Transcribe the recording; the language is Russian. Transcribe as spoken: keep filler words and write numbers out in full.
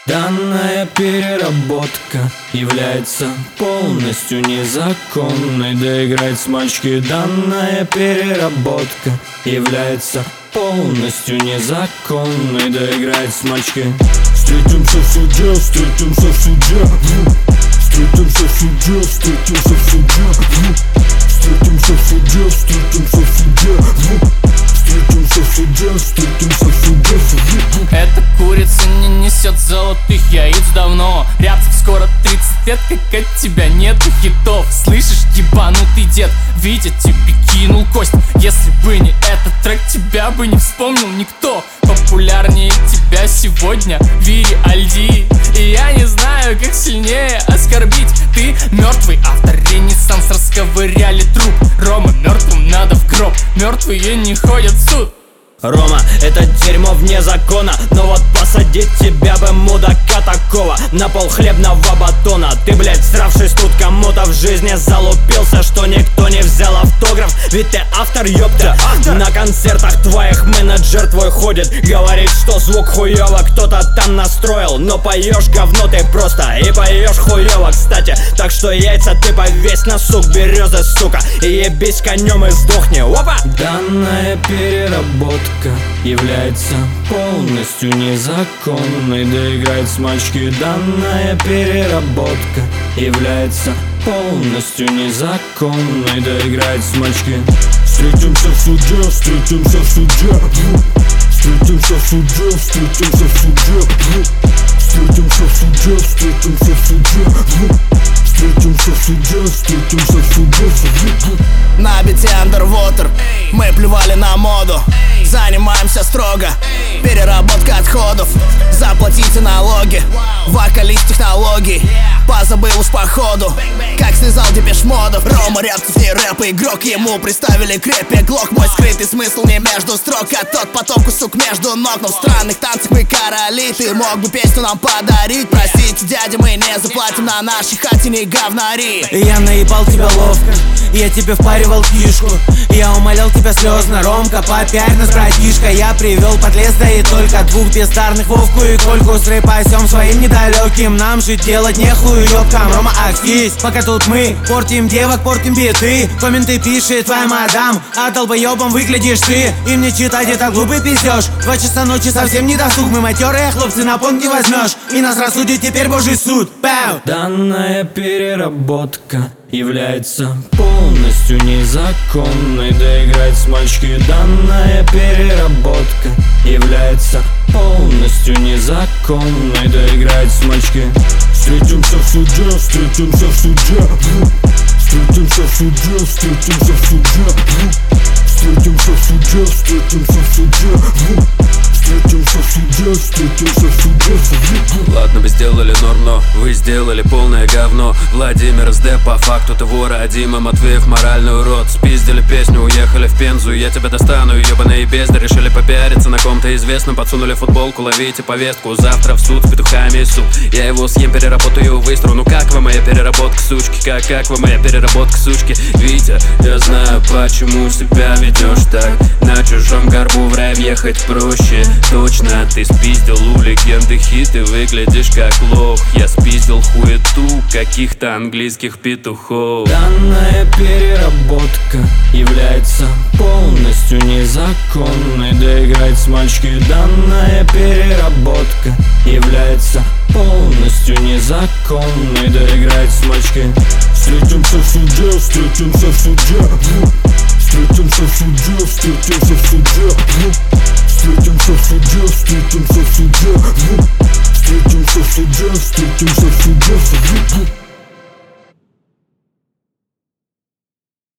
Данная переработка является полностью незаконной. Доиграть с мальчики. Данная переработка является полностью незаконной. Доиграть с мальчики. Встретимся в суде, встретимся в суде. Встретимся в суде, встретимся в суде. Встретимся в суде, встретимся в суде. Встретимся в суде, встретимся в суде. Эта курица не несет золотых яиц давно. Рябцев скоро тридцать лет, как от тебя нету хитов. Слышишь, ебанутый дед, Витя тебе кинул кость. Если бы не этот трек, тебя бы не вспомнил никто. Популярнее тебя сегодня Вири Альди. И я не знаю, как сильнее оскорбить. Ты мертвый автор, ренессанс, расковыряли труп. Рома, мертвым надо в гроб, мертвые не ходят в суд. Рома, это дерьмо вне закона, но вот посадить тебя бы, мудака такого, на пол хлебного батона. Ты, блядь, сравшись тут кому-то в жизни залупился, что никто не взял автограф. Ведь ты автор, ёпта, автор. На концертах твоих менеджер твой ходит, говорит, что звук хуёво кто-то там настроил. Но поешь говно ты просто и поешь хуёво, кстати. Так что яйца ты повесь на сук березы, сука, и ебись конем и сдохни. Опа! Данная переработка является полностью незаконной. Доиграть с мальчики. Данная переработка является полностью незаконной. Доиграть с мальчики. Встретимся в суде, встретимся в суде. Встретимся в суде, встретимся в суде. Встретимся в суде, встретимся в суде. Встретимся в суде, встретимся в суде. На бите Underwater мы плевали на моду. Занимаемся строго переработка отходов. Заплатите налоги, вокалист технологий. Позабыл уж походу, как связал Депеш Модов. Рома Рябцев не рэп, игрок, ему приставили крепкий глок. Мой скрытый смысл не между строк, а тот потом кусок между ног. Но в странных танцах мы короли, ты мог бы песню нам подарить. Простите, дядя, мы не заплатим, на нашей хате не говнари. Я наебал тебя ловко, я тебе впаривал кишку. Я умолял тебя слезно, Ромка, попярь нас, братишка. Я привел подлец, да и только двух бездарных, Вовку и Кольку. С рэпасем своим недалеким нам жить делать нехуй, ёбкам. Рома, акстись, пока тут мы портим девок, портим биты. Комменты пишет твоя мадам, а долбоёбом выглядишь ты. И мне читать это глупый пиздёж. Два часа ночи совсем не досуг, мы матерые хлопцы, на понт не возьмешь. И нас рассудит теперь божий суд. Пау! Данная переработка является полностью незаконной. Доиграть с мальчики. Данная переработка является полностью незаконной. Доиграть с мальчики. Встретимся в суде, встретимся в суде. Встретимся в суде, встретимся в суде. Встретимся в суде, встретимся в суде. Встретимся в суде, встретимся в суде. Ладно, вы сделали норм, но вы сделали полное говно. Владимир СД, по факту ты вор, а Дима Матвеев моральный урод. Спиздили песню, уехали в Пензу, я тебя достану, ебаные безды. Решили попиариться на ком-то известном, подсунули футболку, ловите повестку. Завтра в суд с петухами и суп. Я его съем, переработаю, выстру. Ну как вам моя переработка, сучки? Как, как вам моя переработка, сучки? Витя, я знаю, почему себя ведешь так. На чужом горбу в рай въехать проще. Точно, ты спиздил у легенды хит и выглядишь как лох. Я спиздил хуету каких-то английских петухов. Данная переработка является полностью незаконной. Доиграть с мальчики. Данная переработка является полностью незаконной. Доиграть с мальчики. Встретимся в суде, встретимся в суде. Встретимся в суде, встретимся в суде. Встретимся в суде, встретимся в суде. Встретимся в суде, встретимся в суде.